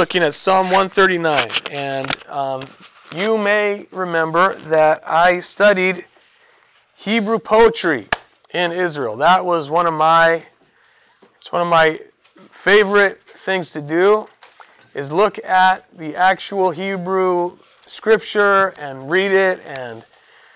looking at Psalm 139, and you may remember that I studied Hebrew poetry in Israel. That was one of my favorite things to do, is look at the actual Hebrew scripture and read it, and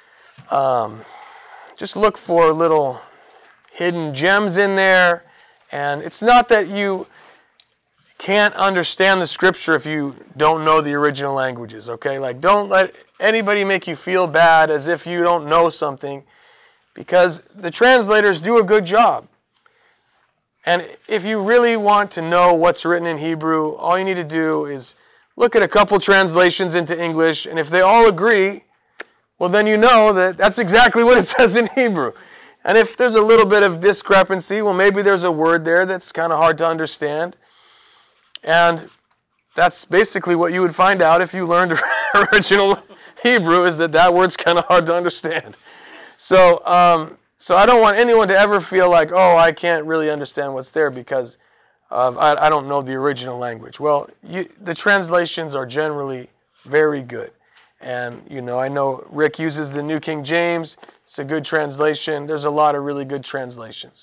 just look for little hidden gems in there. And it's not that you can't understand the scripture if you don't know the original languages, okay? Like, don't let anybody make you feel bad as if you don't know something, because the translators do a good job. And if you really want to know what's written in Hebrew, all you need to do is look at a couple translations into English, and if they all agree, well, then you know that that's exactly what it says in Hebrew. And if there's a little bit of discrepancy, well, maybe there's a word there that's kind of hard to understand. And that's basically what you would find out if you learned original Hebrew, is that word's kind of hard to understand. So I don't want anyone to ever feel like, oh, I can't really understand what's there because I don't know the original language. Well, the translations are generally very good. And, I know Rick uses the New King James. It's a good translation. There's a lot of really good translations.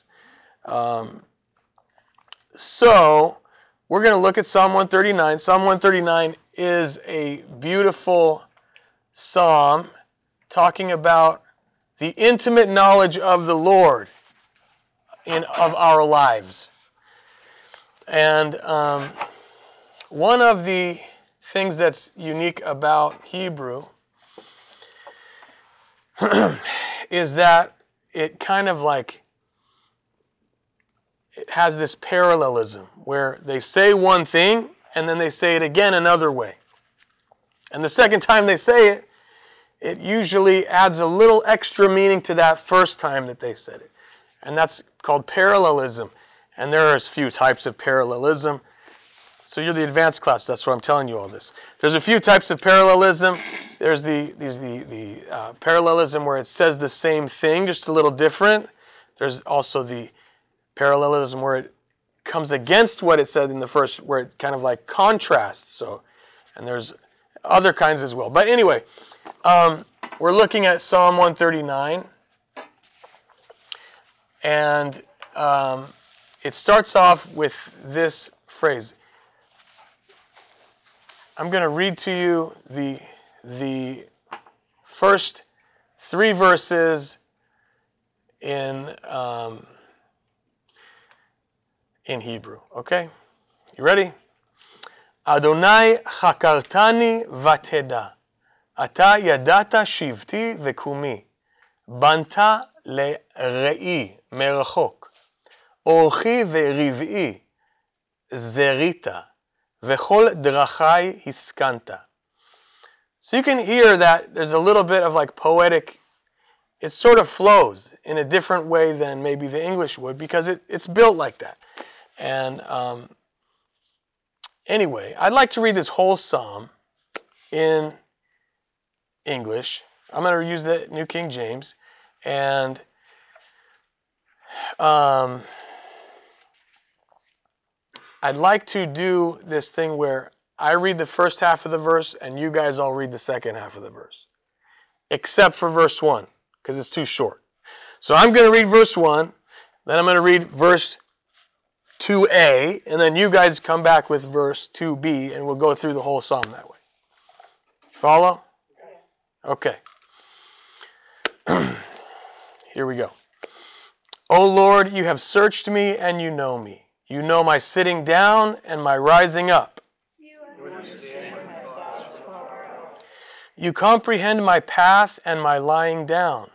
So we're going to look at Psalm 139. Psalm 139 is a beautiful psalm talking about the intimate knowledge of the Lord of our lives. And one of the things that's unique about Hebrew is that it kind of like, it has this parallelism where they say one thing and then they say it again another way. And the second time they say it, it usually adds a little extra meaning to that first time that they said it. And that's called parallelism. And there are a few types of parallelism. So you're the advanced class, that's why I'm telling you all this. There's a few types of parallelism. There's the parallelism where it says the same thing, just a little different. There's also the parallelism where it comes against what it said in the first, where it kind of like contrasts. So, and there's other kinds as well. But anyway, we're looking at Psalm 139, and it starts off with this phrase. I'm going to read to you the first three verses in Hebrew. Okay? You ready? Adonai chakartani vateda. Ata yadata shivti vekumi. Banta lere'i merachok. Orchi veriv'i zerita. Vechol drachai hiskanta. So you can hear that there's a little bit of like poetic, it sort of flows in a different way than maybe the English would, because it's built like that. And anyway, I'd like to read this whole psalm in English. I'm going to use the New King James. And I'd like to do this thing where I read the first half of the verse and you guys all read the second half of the verse. Except for verse 1, because it's too short. So I'm going to read verse 1, then I'm going to read verse 2a, and then you guys come back with verse 2b, and we'll go through the whole psalm that way. Follow? Okay. Here we go. O Lord, you have searched me and you know me. You know my sitting down and my rising up. You comprehend my path and my lying down.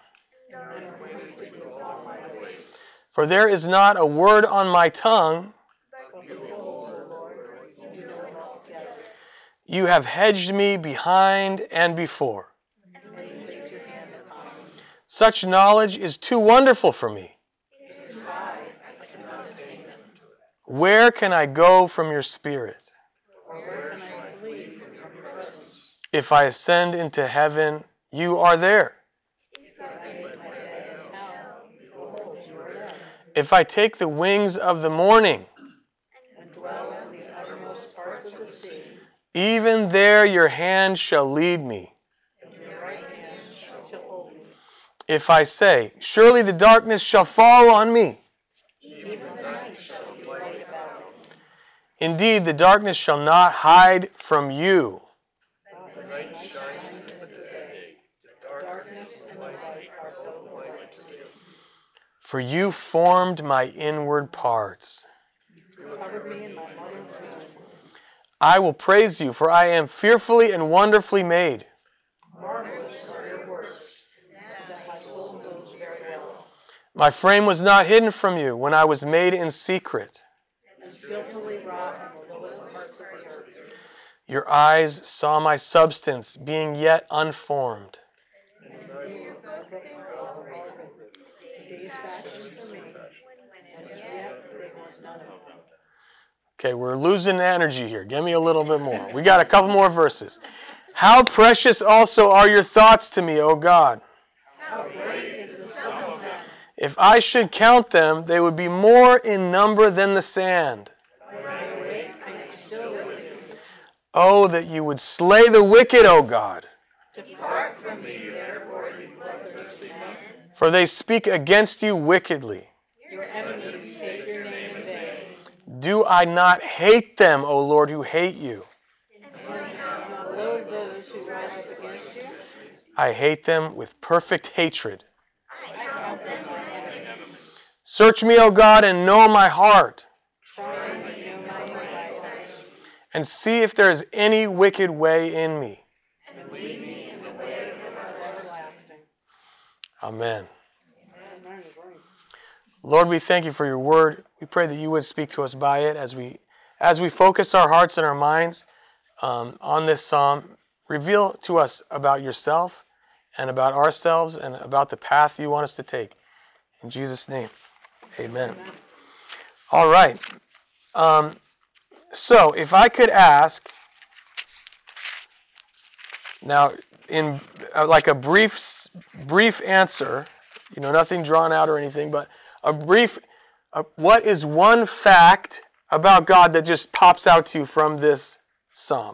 For there is not a word on my tongue. You have hedged me behind and before. Such knowledge is too wonderful for me. Where can I go from your spirit? If I ascend into heaven, you are there. If I take the wings of the morning Even there your hand shall lead me. If I say, surely the darkness shall fall on me. Indeed, the darkness shall not hide from you. For you formed my inward parts. I will praise you, for I am fearfully and wonderfully made. My frame was not hidden from you when I was made in secret. Your eyes saw my substance being yet unformed. Okay, we're losing energy here. Give me a little bit more. We got a couple more verses. How precious also are your thoughts to me, O God. If I should count them, they would be more in number than the sand. Oh, that you would slay the wicked, O God. For they speak against you wickedly. Do I not hate them, O Lord, who hate you? I hate them with perfect hatred. Search me, O God, and know my heart. And see if there is any wicked way in me. Amen. Lord, we thank you for your word. We pray that you would speak to us by it as we focus our hearts and our minds on this psalm. Reveal to us about yourself and about ourselves and about the path you want us to take. In Jesus' name, amen. All right. So if I could ask, now in like a brief answer, nothing drawn out or anything, but a brief, what is one fact about God that just pops out to you from this psalm?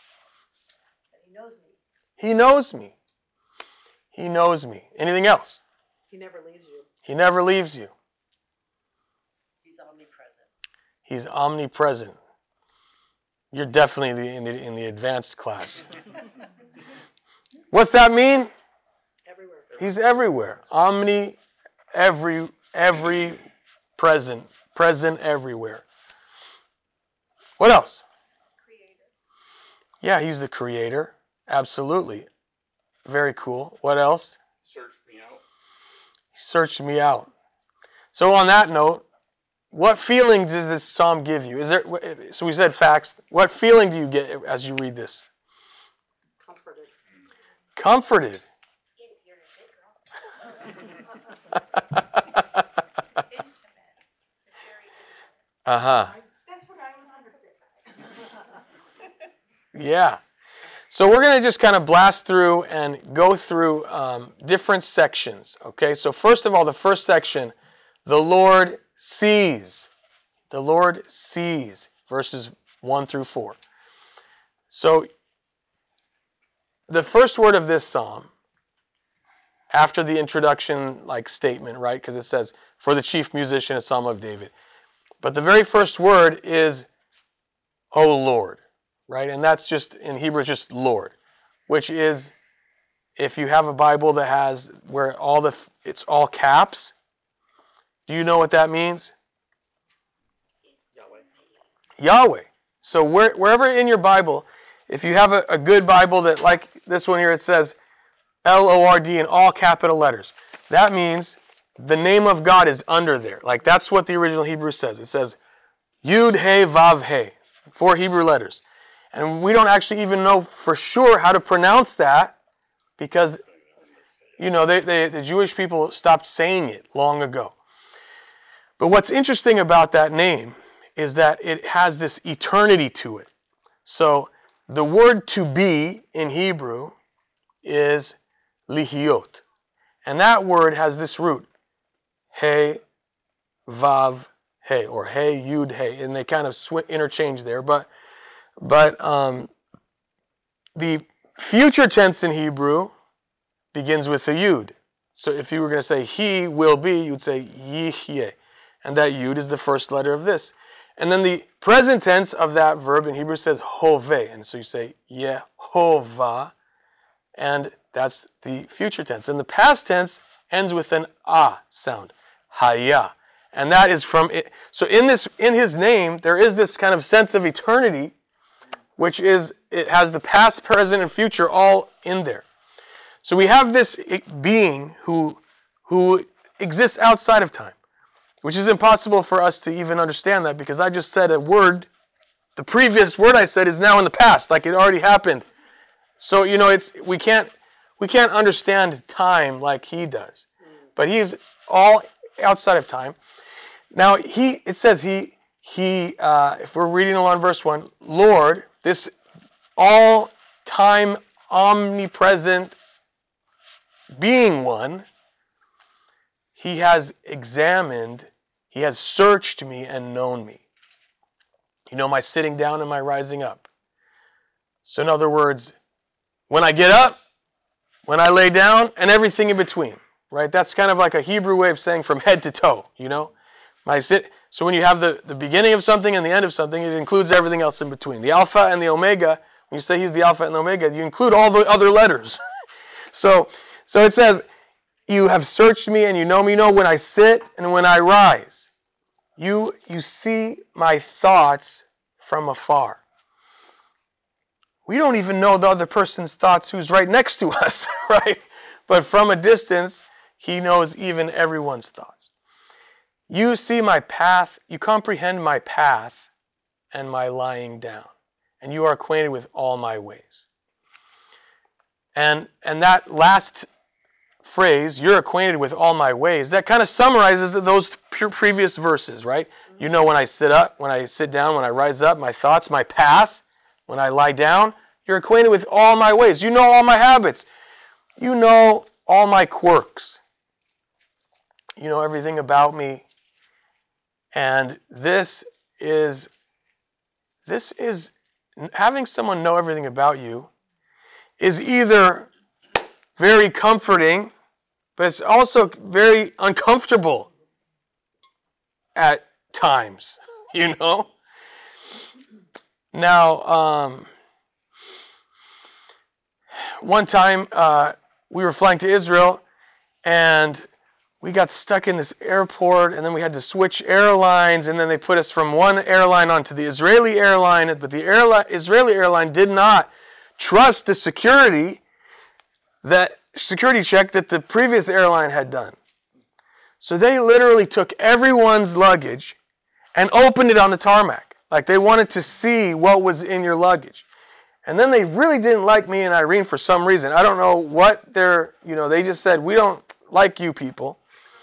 He knows me. He knows me. Anything else? He never leaves you. He never leaves you. He's omnipresent. He's omnipresent. You're definitely in the advanced class. What's that mean? Everywhere. He's everywhere. Omni, every present everywhere. What else? Creator. Yeah, he's the creator. Absolutely. Very cool. What else? Searched me out. He searched me out. So on that note, what feelings does this psalm give you? So we said facts. What feeling do you get as you read this? Comforted. Comforted. You're a good girl. It's intimate. It's very intimate. Uh-huh. That's what I was understanding. Yeah. So we're going to just kind of blast through and go through different sections. Okay, so first of all, the first section, the Lord sees. The Lord sees, verses 1 through 4. So the first word of this psalm, after the introduction statement, right, because it says, for the chief musician, a psalm of David. But the very first word is, O Lord, right? And that's just, in Hebrew, just Lord, which is, if you have a Bible that has where it's all caps, do you know what that means? Yahweh. So wherever in your Bible, if you have a good Bible that, like this one here, it says L-O-R-D in all capital letters, that means the name of God is under there. That's what the original Hebrew says. It says Yud, He, Vav, He, 4 Hebrew letters. And we don't actually even know for sure how to pronounce that because, the Jewish people stopped saying it long ago. But what's interesting about that name is that it has this eternity to it. So the word to be in Hebrew is lihiot. And that word has this root, He, Vav, He, or He, Yud, He. And they kind of interchange there. But But the future tense in Hebrew begins with a yud. So if you were going to say he will be, you'd say yihyeh. And that yud is the first letter of this. And then the present tense of that verb in Hebrew says hoveh. And so you say Yehovah. And that's the future tense. And the past tense ends with an ah sound. Haya. And that is from it. So in his name, there is this kind of sense of eternity, which is, it has the past, present, and future all in there. So we have this being who exists outside of time, which is impossible for us to even understand that, because I just said a word, the previous word I said is now in the past, like it already happened. So, we can't understand time like he does. But he's all outside of time. Now, it says if we're reading along verse 1, Lord, this all-time omnipresent being one, he has examined, he has searched me and known me. My sitting down and my rising up. So in other words, when I get up, when I lay down, and everything in between, right? That's kind of like a Hebrew way of saying from head to toe, So when you have the beginning of something and the end of something, it includes everything else in between. The Alpha and the Omega, when you say he's the Alpha and the Omega, you include all the other letters. So it says, you have searched me and you know me. When I sit and when I rise, you see my thoughts from afar. We don't even know the other person's thoughts who's right next to us, right? But from a distance, he knows even everyone's thoughts. You see my path, you comprehend my path and my lying down, and you are acquainted with all my ways. And that last phrase, you're acquainted with all my ways, that kind of summarizes those previous verses, right? You know when I sit up, when I sit down, when I rise up, my thoughts, my path, when I lie down, you're acquainted with all my ways. You know all my habits. You know all my quirks. You know everything about me. And this is having someone know everything about you is either very comforting, but it's also very uncomfortable at times, Now, one time we were flying to Israel, and we got stuck in this airport, and then we had to switch airlines, and then they put us from one airline onto the Israeli airline, but the Israeli airline did not trust the security check that the previous airline had done. So they literally took everyone's luggage and opened it on the tarmac. Like they wanted to see what was in your luggage. And then they really didn't like me and Irene for some reason. I don't know what they just said, we don't like you people.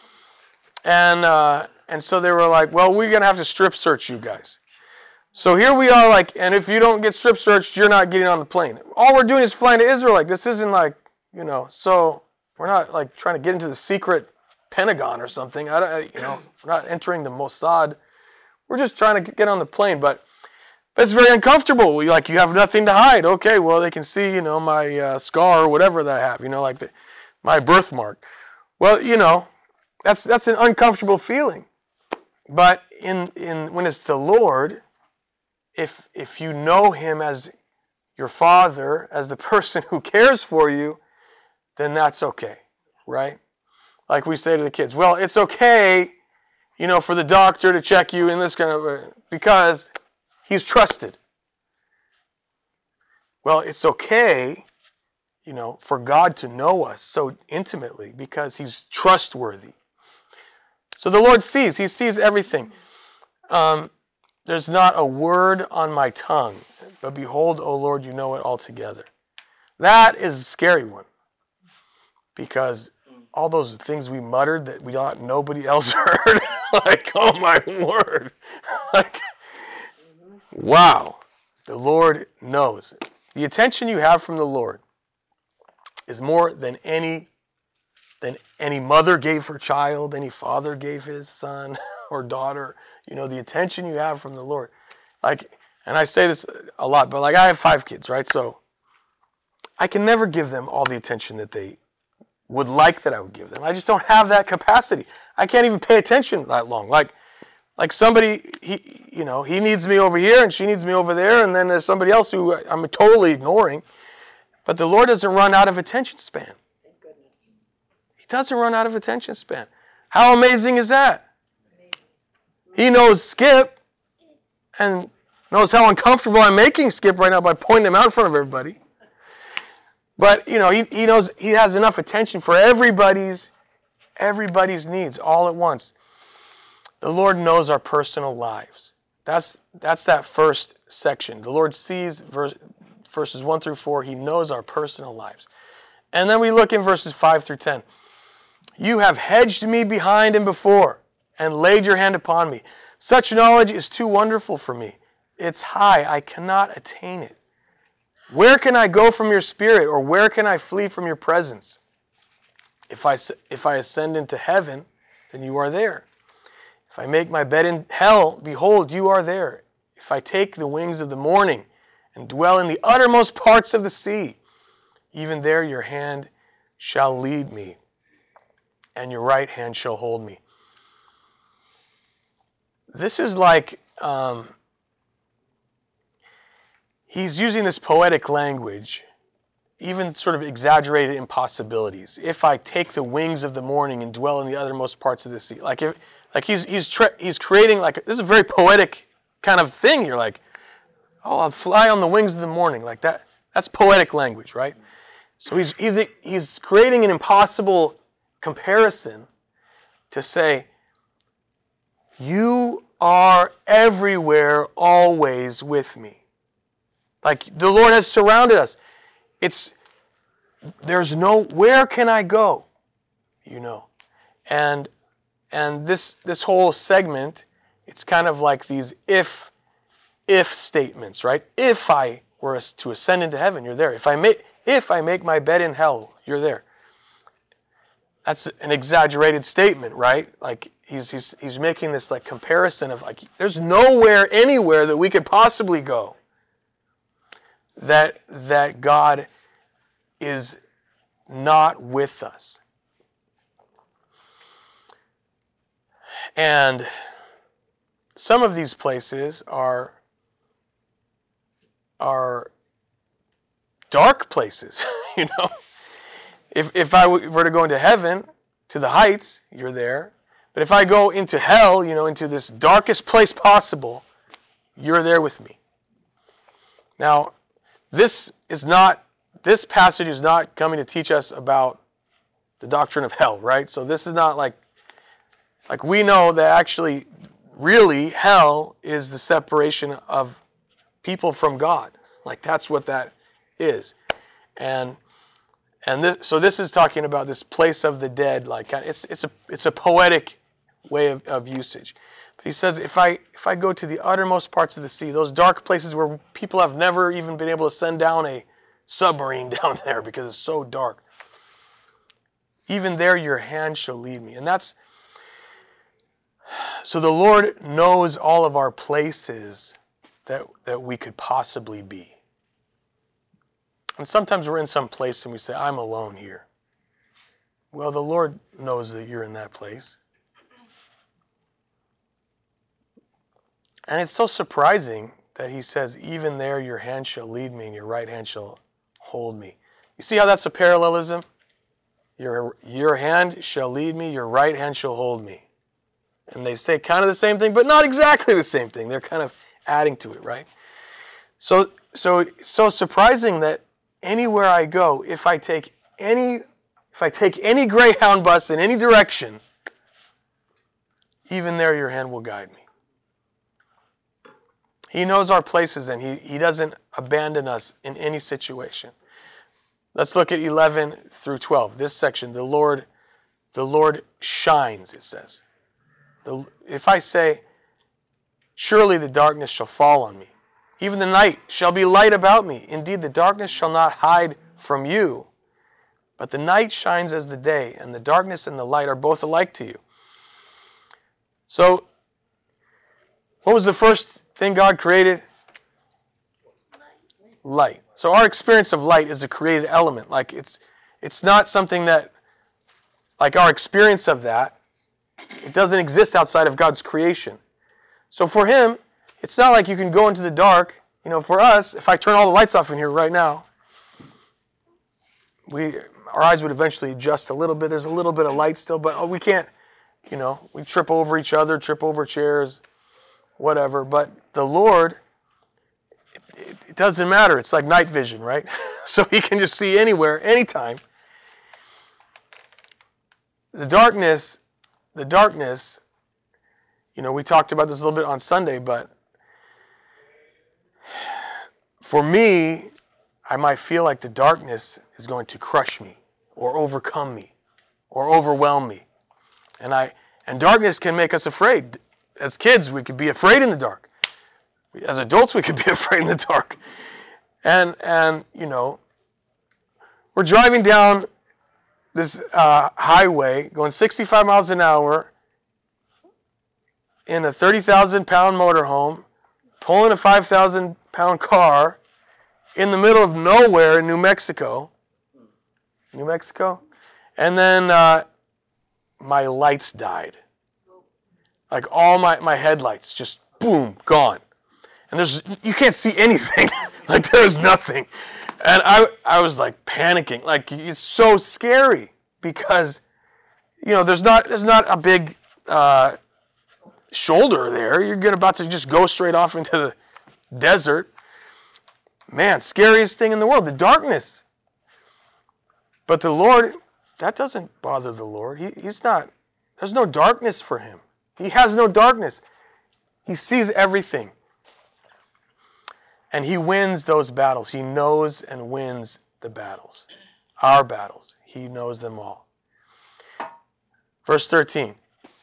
And so they were like, well, we're going to have to strip search you guys. So here we are, and if you don't get strip searched, you're not getting on the plane. All we're doing is flying to Israel. This isn't so we're not trying to get into the secret Pentagon or something. We're not entering the Mossad. We're just trying to get on the plane, but it's very uncomfortable. You have nothing to hide. Okay, well they can see, my scar or whatever that I have, my birthmark. Well, that's an uncomfortable feeling. But when it's the Lord, if you know him as your father, as the person who cares for you, then that's okay, right? Like we say to the kids, well, it's okay, for the doctor to check you in this kind of, because he's trusted. Well, it's okay, for God to know us so intimately because he's trustworthy. So the Lord sees. He sees everything. There's not a word on my tongue, but behold, O Lord, you know it altogether. That is a scary one. Because all those things we muttered that we thought nobody else heard, oh my word. Wow. The Lord knows. The attention you have from the Lord is more than any mother gave her child, any father gave his son or daughter. The attention you have from the Lord. And I say this a lot, but like I have 5 kids, right? So I can never give them all the attention that they would like that I would give them. I just don't have that capacity. I can't even pay attention that long. Like somebody, he needs me over here and she needs me over there, and then there's somebody else who I'm totally ignoring. But the Lord doesn't run out of attention span. Thank goodness. He doesn't run out of attention span. How amazing is that? He knows Skip and knows how uncomfortable I'm making Skip right now by pointing him out in front of everybody. But, he knows he has enough attention for everybody's needs all at once. The Lord knows our personal lives. That's that first section. The Lord sees verses 1 through 4. He knows our personal lives. And then we look in verses 5 through 10. You have hedged me behind and before and laid your hand upon me. Such knowledge is too wonderful for me. It's high. I cannot attain it. Where can I go from your spirit, or where can I flee from your presence? If I ascend into heaven, then you are there. If I make my bed in hell, behold, you are there. If I take the wings of the morning and dwell in the uttermost parts of the sea, even there your hand shall lead me, and your right hand shall hold me. This is like he's using this poetic language, even sort of exaggerated impossibilities. If I take the wings of the morning and dwell in the uttermost parts of the sea, he's creating this is a very poetic kind of thing. You're like, oh, I'll fly on the wings of the morning, like that. That's poetic language, right? So he's creating an impossible comparison to say, you are everywhere, always with me. Like the Lord has surrounded us. Where can I go? And this whole segment, it's kind of like these if statements, right? If I were to ascend into heaven, you're there. If I make my bed in hell, you're there. That's an exaggerated statement, right? Like he's making this like comparison of like there's nowhere anywhere that we could possibly go that God is not with us. And some of these places are dark places, If I were to go into heaven, to the heights, you're there. But if I go into hell, into this darkest place possible, you're there with me. Now, this passage is not coming to teach us about the doctrine of hell, right? So this is not like we know that actually, really, hell is the separation of people from God. Like that's what that is. And this is talking about this place of the dead. Like it's a poetic way of usage. But he says, if I go to the uttermost parts of the sea, those dark places where people have never even been able to send down a submarine down there because it's so dark, even there your hand shall lead me. And so the Lord knows all of our places that we could possibly be. And sometimes we're in some place and we say, I'm alone here. Well, the Lord knows that you're in that place. And it's so surprising that he says, even there your hand shall lead me and your right hand shall hold me. You see how that's a parallelism? Your hand shall lead me, your right hand shall hold me. And they say kind of the same thing, but not exactly the same thing. They're kind of adding to it, right? So surprising that anywhere I go, if I take any Greyhound bus in any direction, even there your hand will guide me. He knows our places and he doesn't abandon us in any situation. Let's look at 11 through 12. This section, the Lord shines, it says. If I say, surely the darkness shall fall on me, even the night shall be light about me. Indeed, the darkness shall not hide from you. But the night shines as the day, and the darkness and the light are both alike to you. So, what was the first thing God created? light. So our experience of light is a created element. Like it's not something that, like our experience of that, it doesn't exist outside of God's creation. So for him, it's not like you can go into the dark. You know, for us, if I turn all the lights off in here right now, our eyes would eventually adjust a little bit. There's a little bit of light still, but we can't, you know, we trip over each other, trip over chairs, whatever. But the Lord, it doesn't matter. It's like night vision, right? So he can just see anywhere, anytime. The darkness, you know, we talked about this a little bit on Sunday, but for me, I might feel like the darkness is going to crush me or overcome me or overwhelm me. And darkness can make us afraid. As kids, we could be afraid in the dark. As adults, we could be afraid in the dark. And you know, we're driving down this highway going 65 miles an hour in a 30,000-pound motorhome, pulling a 5,000-pound car in the middle of nowhere in New Mexico. And then my lights died. Like all my headlights just boom, gone. And you can't see anything. Like there's nothing. And I was like panicking. Like it's so scary because, you know, there's not a big shoulder there. You're about to just go straight off into the desert. Man, scariest thing in the world, the darkness. But the Lord, that doesn't bother the Lord. He's not, there's no darkness for him. He has no darkness. He sees everything. And he wins those battles. He knows and wins the battles. Our battles. He knows them all. Verse 13.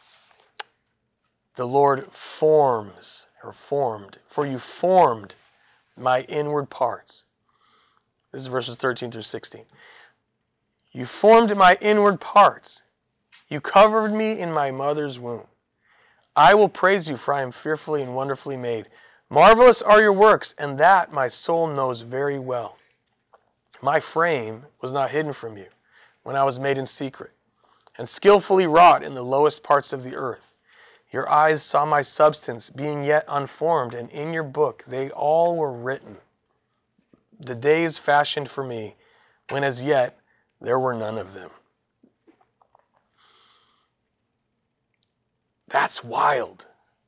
The Lord formed, for you formed my inward parts. This is verses 13 through 16. You formed my inward parts. You covered me in my mother's womb. I will praise you, for I am fearfully and wonderfully made. Marvelous are your works, and that my soul knows very well. My frame was not hidden from you when I was made in secret, and skillfully wrought in the lowest parts of the earth. Your eyes saw my substance being yet unformed, and in your book they all were written. The days fashioned for me, when as yet there were none of them. That's wild.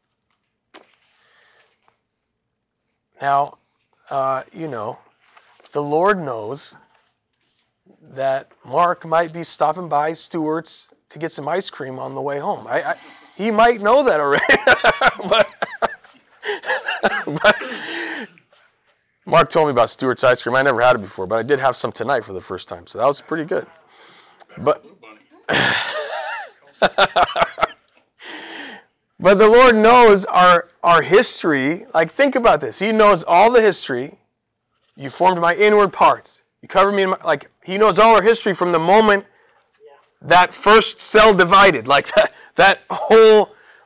Now, you know, the Lord knows that Mark might be stopping by Stewart's to get some ice cream on the way home. He might know that already. but Mark told me about Stewart's ice cream. I never had it before, but I did have some tonight for the first time, so that was pretty good. But but the Lord knows our history. Like, think about this. He knows all the history. You formed my inward parts. You covered me in my, he knows all our history from the moment that first cell divided. Like that whole,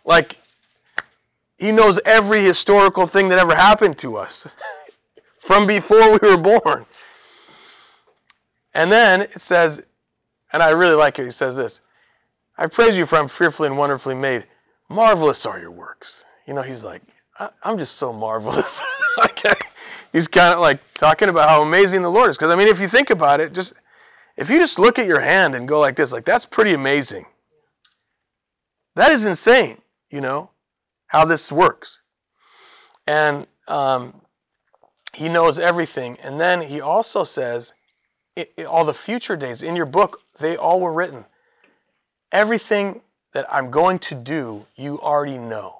he knows every historical thing that ever happened to us from before we were born. And then it says, and I really like it, he says this, I praise you for I'm fearfully and wonderfully made. Marvelous are your works. You know, he's like, I'm just so marvelous. He's kind of like talking about how amazing the Lord is. Because, I mean, if you think about it, if you just look at your hand and go like this, that's pretty amazing. That is insane, you know, how this works. And he knows everything. And then he also says, all the future days in your book, they all were written. Everything that I'm going to do, you already know.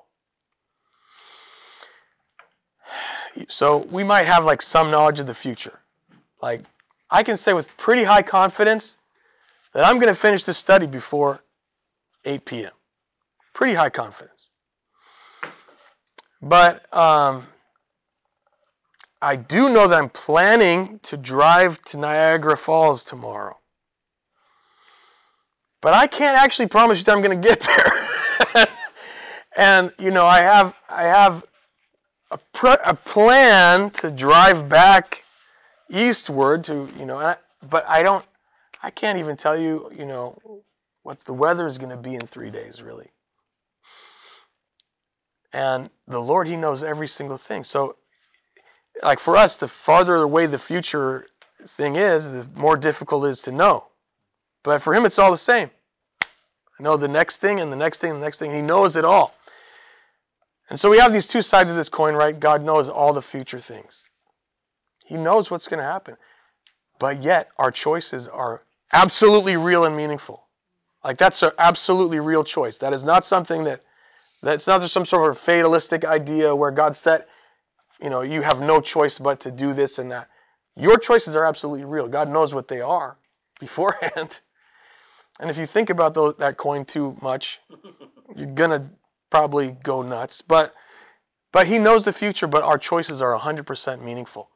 So we might have some knowledge of the future. I can say with pretty high confidence that I'm going to finish this study before 8 p.m. Pretty high confidence. But I do know that I'm planning to drive to Niagara Falls tomorrow. But I can't actually promise you that I'm going to get there. And, you know, I have a plan to drive back eastward to, but I can't even tell you, what the weather is going to be in 3 days, really. And the Lord, He knows every single thing. So, like for us, the farther away the future thing is, the more difficult it is to know. But for Him, it's all the same. I know the next thing and the next thing and the next thing. He knows it all. And so we have these two sides of this coin, right? God knows all the future things. He knows what's going to happen. But yet, our choices are absolutely real and meaningful. Like that's an absolutely real choice. That is not something that's not just some sort of fatalistic idea where God said, you have no choice but to do this and that. Your choices are absolutely real. God knows what they are beforehand. And if you think about that coin too much, you're going to probably go nuts. But He knows the future, but our choices are 100% meaningful.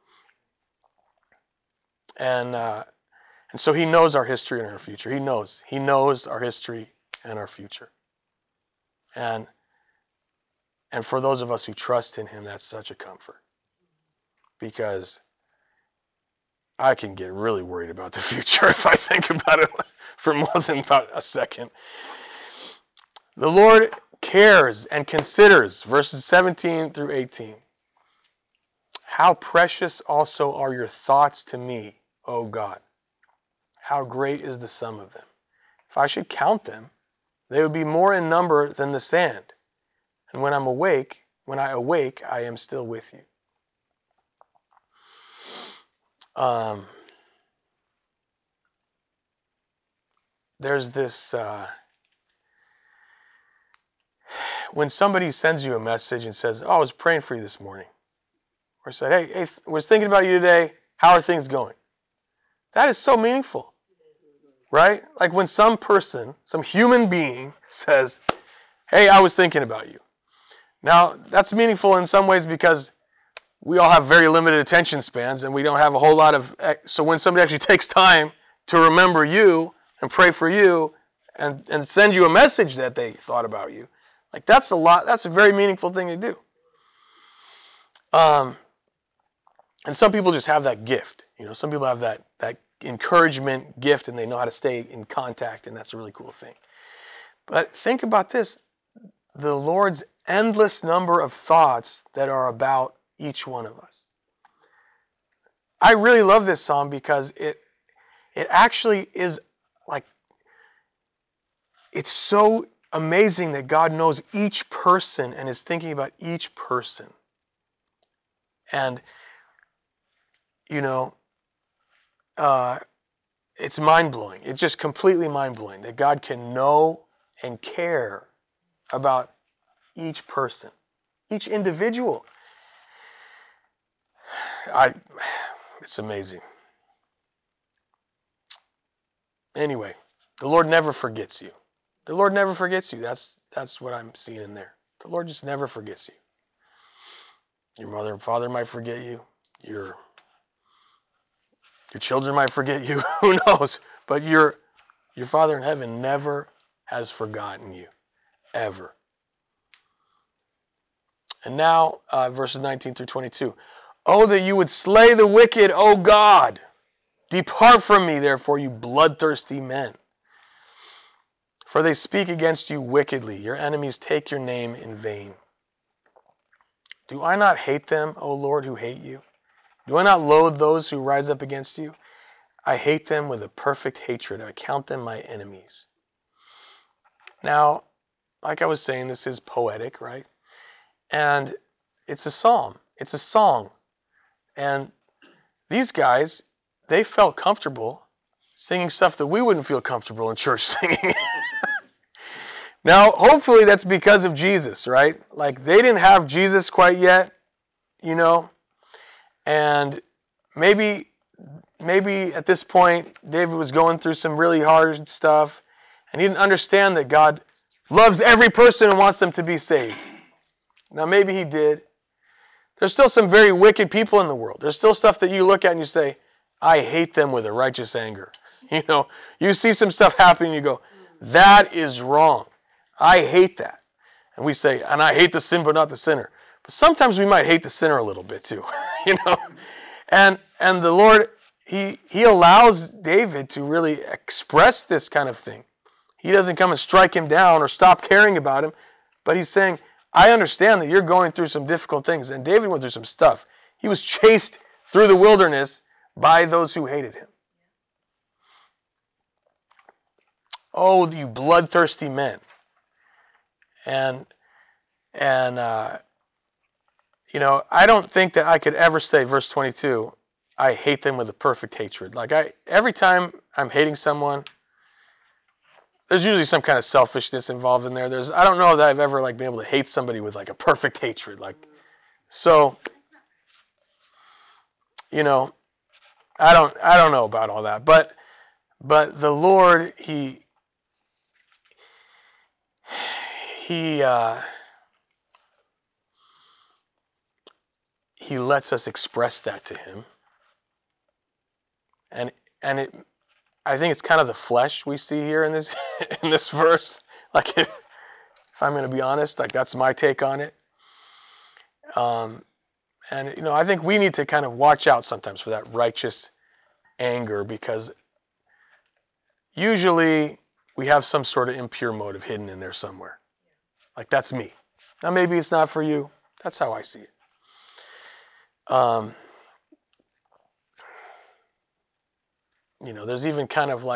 And so He knows our history and our future. He knows our history and our future. And for those of us who trust in Him, that's such a comfort. Because I can get really worried about the future if I think about it for more than about a second. The Lord cares and considers, verses 17 through 18. How precious also are your thoughts to me, O God. How great is the sum of them. If I should count them, they would be more in number than the sand. And when I awake, I am still with you. There's this, when somebody sends you a message and says, I was praying for you this morning. Or said, hey, was thinking about you today. How are things going? That is so meaningful. Right? Like when some person, some human being says, hey, I was thinking about you. Now, that's meaningful in some ways because we all have very limited attention spans and we don't have a whole lot of... So when somebody actually takes time to remember you and pray for you and send you a message that they thought about you, like that's a very meaningful thing to do. And some people just have that gift. Some people have that encouragement gift and they know how to stay in contact, and that's a really cool thing. But think about this. The Lord's endless number of thoughts that are about each one of us. I really love this psalm because it actually is like, it's so amazing that God knows each person and is thinking about each person. And, it's mind-blowing. It's just completely mind-blowing that God can know and care about each person, each individual. It's amazing. Anyway, the Lord never forgets you. The Lord never forgets you. That's what I'm seeing in there. The Lord just never forgets you. Your mother and father might forget you. Your children might forget you. Who knows? But your Father in heaven never has forgotten you. Ever. And now, verses 19 through 22. Oh, that you would slay the wicked, O God. Depart from me, therefore, you bloodthirsty men. For they speak against you wickedly. Your enemies take your name in vain. Do I not hate them, O Lord, who hate you? Do I not loathe those who rise up against you? I hate them with a perfect hatred. I count them my enemies. Now, like I was saying, this is poetic, right? And it's a psalm. It's a song. And these guys, they felt comfortable singing stuff that we wouldn't feel comfortable in church singing. Now, hopefully that's because of Jesus, right? Like, they didn't have Jesus quite yet, and maybe at this point, David was going through some really hard stuff, and he didn't understand that God loves every person and wants them to be saved. Now, maybe he did. There's still some very wicked people in the world. There's still stuff that you look at and you say, I hate them with a righteous anger. You see some stuff happening and you go, that is wrong. I hate that. And we say, and I hate the sin but not the sinner. But sometimes we might hate the sinner a little bit too. And And the Lord, he allows David to really express this kind of thing. He doesn't come and strike him down or stop caring about him, but he's saying, I understand that you're going through some difficult things. And David went through some stuff. He was chased through the wilderness by those who hated him. Oh, you bloodthirsty men. And I don't think that I could ever say, verse 22, I hate them with a perfect hatred. Like every time I'm hating someone, there's usually some kind of selfishness involved in there. I don't know that I've ever been able to hate somebody with a perfect hatred. So, I don't know about all that. But the Lord, He lets us express that to Him. And I think it's kind of the flesh we see here in this in this verse. If I'm going to be honest, that's my take on it. And I think we need to kind of watch out sometimes for that righteous anger, because usually we have some sort of impure motive hidden in there somewhere. That's me. Now maybe it's not for you. That's how I see it. There's even kind of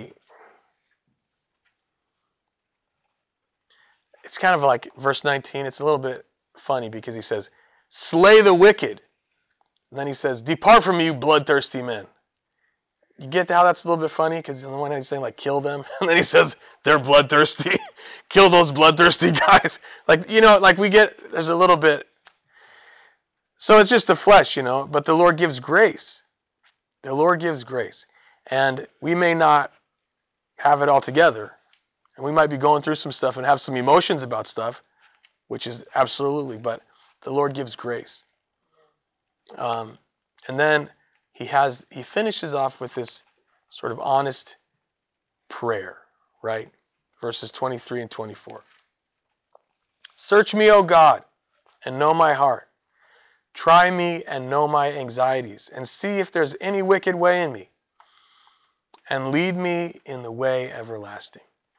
it's kind of like verse 19. It's a little bit funny because he says, slay the wicked. And then he says, depart from me, you bloodthirsty men. You get how that's a little bit funny? Because on the one hand he's saying kill them. And then he says, they're bloodthirsty. Kill those bloodthirsty guys. We get, there's a little bit. So it's just the flesh, but the Lord gives grace. The Lord gives grace. And we may not have it all together. And we might be going through some stuff and have some emotions about stuff, which is absolutely, but the Lord gives grace. And then he finishes off with this sort of honest prayer, right? Verses 23 and 24. Search me, O God, and know my heart. Try me and know my anxieties, and see if there's any wicked way in me, and lead me in the way everlasting.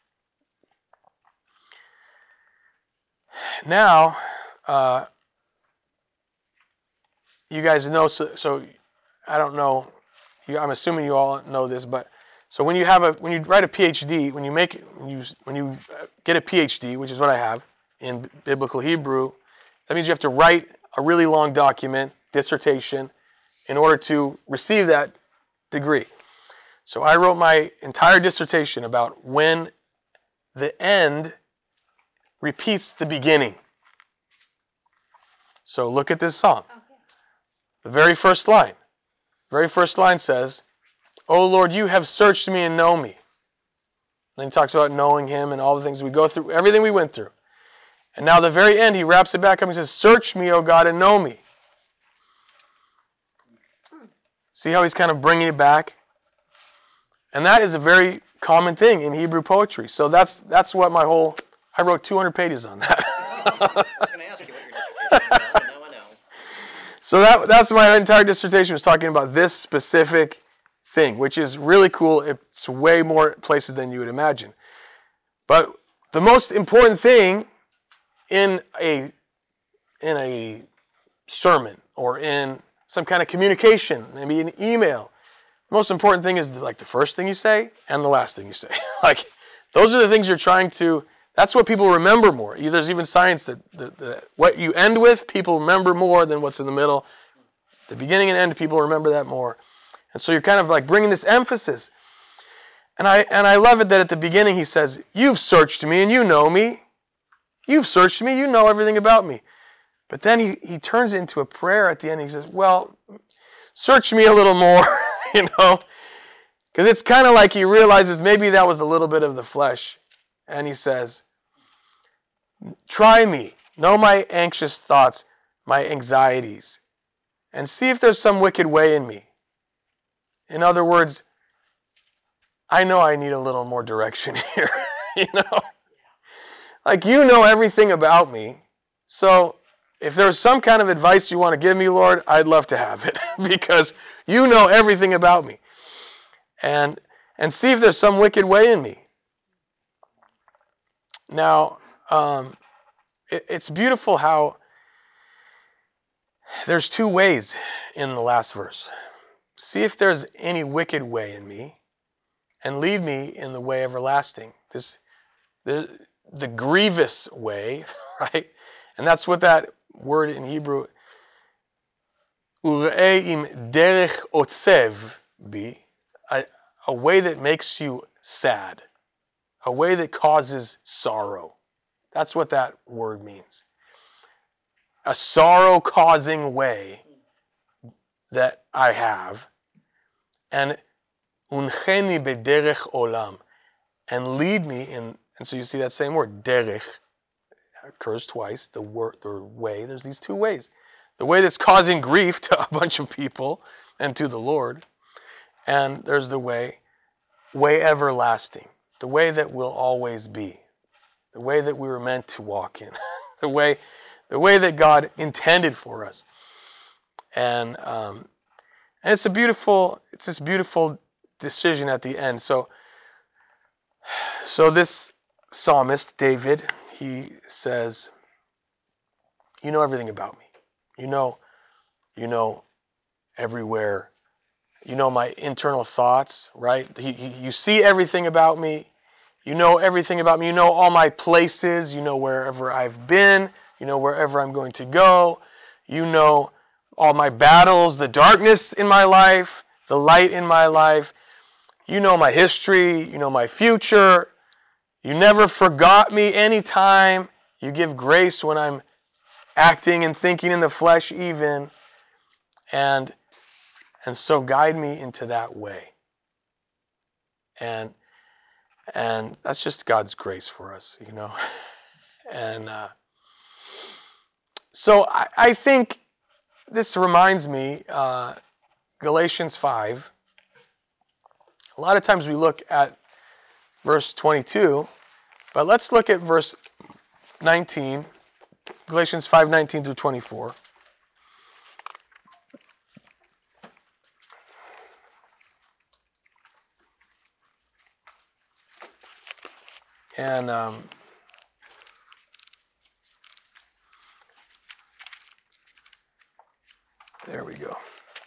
Now, you guys know, so I don't know, I'm assuming you all know this, but so when you write a PhD, when you get a PhD, which is what I have in Biblical Hebrew, that means you have to write a really long document, dissertation, in order to receive that degree. So I wrote my entire dissertation about when the end repeats the beginning. So look at this song. The very first line says, O Lord, you have searched me and know me. Then he talks about knowing him and all the things we go through, everything we went through. And now the very end, he wraps it back up and says, search me, O God, and know me. See how he's kind of bringing it back? And that is a very common thing in Hebrew poetry. So that's what I wrote 200 pages on that. I was going to ask you what your dissertation is. Now I know. So that's my entire dissertation, was talking about this specific thing, which is really cool. It's way more places than you would imagine. But the most important thing in a sermon or in some kind of communication, maybe an email, the most important thing is the first thing you say and the last thing you say. Those are the things you're trying to. That's what people remember more. There's even science that what you end with, people remember more than what's in the middle. The beginning and end, people remember that more. And so you're kind of bringing this emphasis. And I love it that at the beginning he says, you've searched me and you know me. You've searched me, you know everything about me. But then he turns it into a prayer at the end. He says, well, search me a little more, Because it's kind of like he realizes maybe that was a little bit of the flesh. And he says, try me, know my anxious thoughts, my anxieties, and see if there's some wicked way in me. In other words, I know I need a little more direction here, You know everything about me. So if there's some kind of advice you want to give me, Lord, I'd love to have it because you know everything about me. And see if there's some wicked way in me. Now, it's beautiful how there's two ways in the last verse. See if there's any wicked way in me, and lead me in the way everlasting. The grievous way, right? And that's what that word in Hebrew, Ure'e im derech otsev bi, a way that makes you sad, a way that causes sorrow. That's what that word means. A sorrow-causing way that I have, and uncheni bederech olam, and lead me in. And so you see that same word, derech, occurs twice. The way. There's these two ways. The way that's causing grief to a bunch of people and to the Lord, and there's the way everlasting, the way that will always be, the way that we were meant to walk in, the way that God intended for us. And it's this beautiful decision at the end. So this psalmist, David, he says, you know everything about me. You know everywhere. You know my internal thoughts, right? You see everything about me. You know everything about me. You know all my places. You know wherever I've been. You know wherever I'm going to go. You know all my battles, the darkness in my life, the light in my life. You know my history. You know my future. You never forgot me anytime. You give grace when I'm acting and thinking in the flesh even. And so guide me into that way. And that's just God's grace for us, you know. And so I think this reminds me, Galatians 5. A lot of times we look at verse 22, but let's look at verse 19, Galatians 5:19 through 24. And there we go.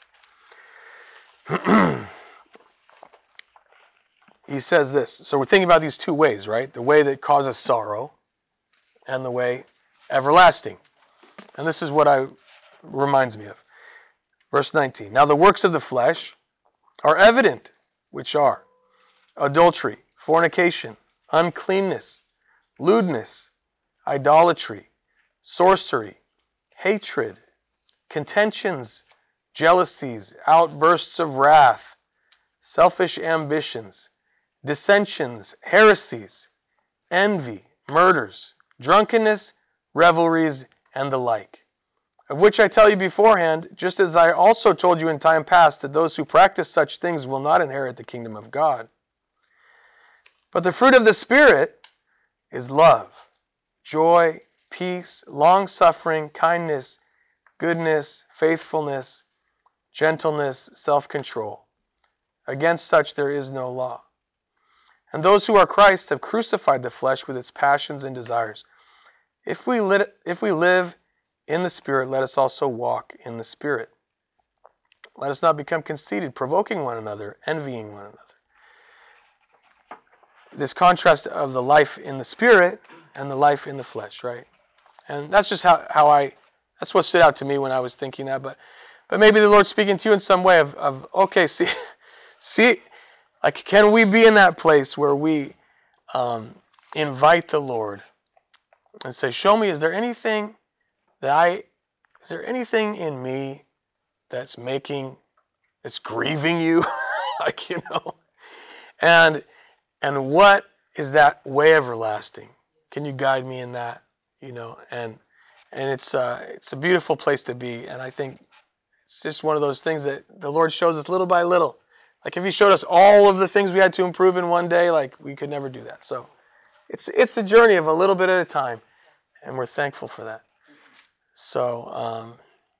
He says this. So we're thinking about these two ways, right? The way that causes sorrow and the way everlasting. And this is what reminds me of. Verse 19. Now the works of the flesh are evident, which are adultery, fornication, uncleanness, lewdness, idolatry, sorcery, hatred, contentions, jealousies, outbursts of wrath, selfish ambitions, dissensions, heresies, envy, murders, drunkenness, revelries, and the like, of which I tell you beforehand, just as I also told you in time past, that those who practice such things will not inherit the kingdom of God. But the fruit of the Spirit is love, joy, peace, long-suffering, kindness, goodness, faithfulness, gentleness, self-control. Against such there is no law. And those who are Christ have crucified the flesh with its passions and desires. If we live in the Spirit, let us also walk in the Spirit. Let us not become conceited, provoking one another, envying one another. This contrast of the life in the Spirit and the life in the flesh, right? And that's just that's what stood out to me when I was thinking that. But maybe the Lord's speaking to you in some way of okay, see, like, can we be in that place where we invite the Lord and say, show me, is there anything in me that's grieving you? Like, you know, and what is that way everlasting? Can you guide me in that? You know, and it's a beautiful place to be, and I think it's just one of those things that the Lord shows us little by little. Like if He showed us all of the things we had to improve in one day, like we could never do that. So it's a journey of a little bit at a time, and we're thankful for that. So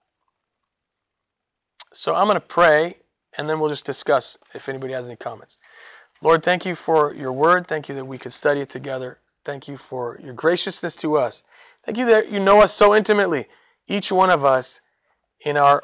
I'm going to pray, and then we'll just discuss if anybody has any comments. Lord, thank you for your word. Thank you that we could study it together. Thank you for your graciousness to us. Thank you that you know us so intimately, each one of us in our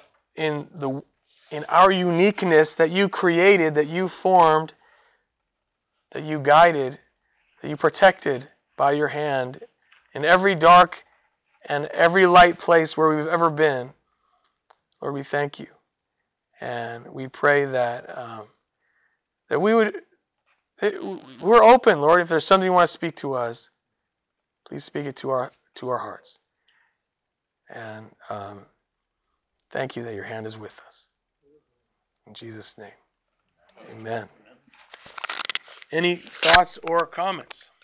uniqueness that you created, that you formed, that you guided, that you protected by your hand in every dark and every light place where we've ever been. Lord, we thank you. And we pray that we're open, Lord. If there's something you want to speak to us, please speak it to our hearts. And thank you that your hand is with us. In Jesus' name, amen. Any thoughts or comments?